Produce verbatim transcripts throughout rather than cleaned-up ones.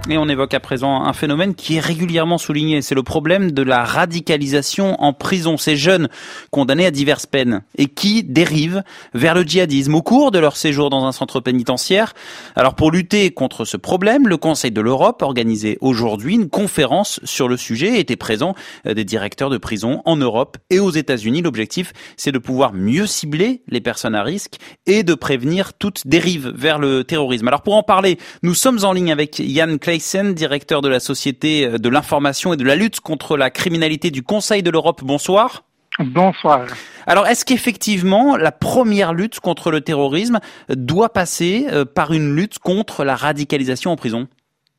Et on évoque à présent un phénomène qui est régulièrement souligné. C'est le problème de la radicalisation en prison. Ces jeunes condamnés à diverses peines et qui dérivent vers le djihadisme au cours de leur séjour dans un centre pénitentiaire. Alors pour lutter contre ce problème, le Conseil de l'Europe a organisé aujourd'hui une conférence sur le sujet. Étaient présents des directeurs de prison en Europe et aux États-Unis. L'objectif, c'est de pouvoir mieux cibler les personnes à risque et de prévenir toute dérive vers le terrorisme. Alors pour en parler, nous sommes en ligne avec Jan Claessens, directeur de la Société de l'information et de la lutte contre la criminalité du Conseil de l'Europe. Bonsoir. Bonsoir. Alors, est-ce qu'effectivement, la première lutte contre le terrorisme doit passer par une lutte contre la radicalisation en prison ?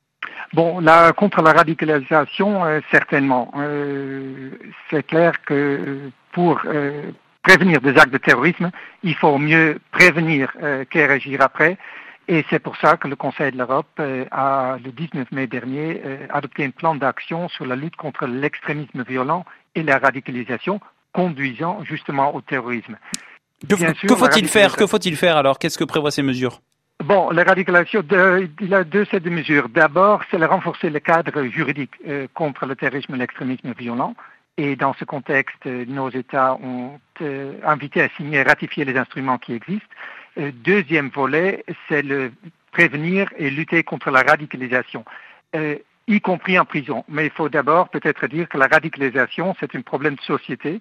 Bon, là, contre la radicalisation, euh, certainement. Euh, c'est clair que pour euh, prévenir des actes de terrorisme, il faut mieux prévenir euh, qu'agir après. Et c'est pour ça que le Conseil de l'Europe euh, a, le dix-neuf mai dernier, euh, adopté un plan d'action sur la lutte contre l'extrémisme violent et la radicalisation, conduisant justement au terrorisme. Que, sûr, que faut-il faire Que faut-il faire alors Qu'est-ce que prévoient ces mesures ? Bon, la radicalisation, de, il y a deux sets de mesures. D'abord, c'est de renforcer le cadre juridique euh, contre le terrorisme et l'extrémisme violent. Et dans ce contexte, euh, nos États ont euh, invité à signer et ratifier les instruments qui existent. Euh, deuxième volet, c'est le prévenir et lutter contre la radicalisation, euh, y compris en prison. Mais il faut d'abord peut-être dire que la radicalisation, c'est un problème de société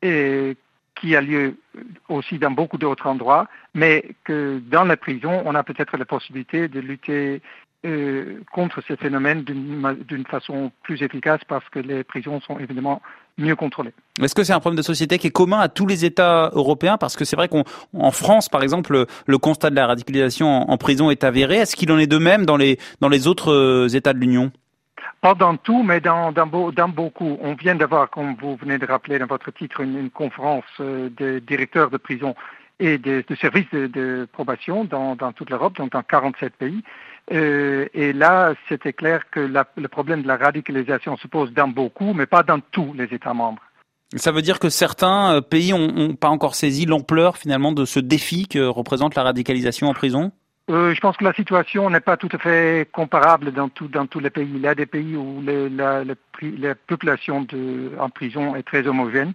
et qui a lieu aussi dans beaucoup d'autres endroits, mais que dans la prison, on a peut-être la possibilité de lutter euh, contre ce phénomène d'une, d'une façon plus efficace parce que les prisons sont évidemment mieux contrôlées. Est-ce que c'est un problème de société qui est commun à tous les États européens ? Parce que c'est vrai qu'en France, par exemple, le, le constat de la radicalisation en, en prison est avéré. Est-ce qu'il en est de même dans les, dans les autres États de l'Union ? Pas dans tout, mais dans, dans, dans beaucoup. On vient d'avoir, comme vous venez de rappeler dans votre titre, une, une conférence de directeurs de prison et de, de services de, de probation dans, dans toute l'Europe, donc dans quarante-sept pays. Euh, et là, c'était clair que la, le problème de la radicalisation se pose dans beaucoup, mais pas dans tous les États membres. Ça veut dire que certains pays n'ont pas encore saisi l'ampleur finalement de ce défi que représente la radicalisation en prison ? Euh, je pense que la situation n'est pas tout à fait comparable dans, tout, dans tous les pays. Il y a des pays où le, la, la, la population de, en prison est très homogène,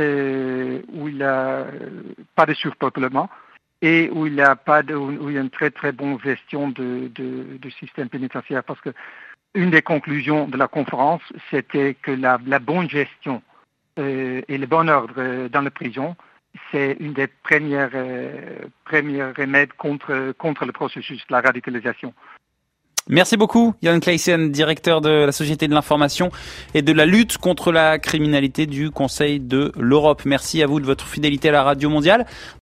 euh, où il n'y a pas de surpeuplement et où il n'y a pas de, où il y a une très très bonne gestion de, de, du système pénitentiaire. Parce que une des conclusions de la conférence, c'était que la, la bonne gestion euh, et le bon ordre dans les prisons, c'est une des premières, euh, premières remèdes contre, contre le processus de la radicalisation. Merci beaucoup, Jan Claessens, directeur de la Société de l'information et de la lutte contre la criminalité du Conseil de l'Europe. Merci à vous de votre fidélité à la Radio Mondiale.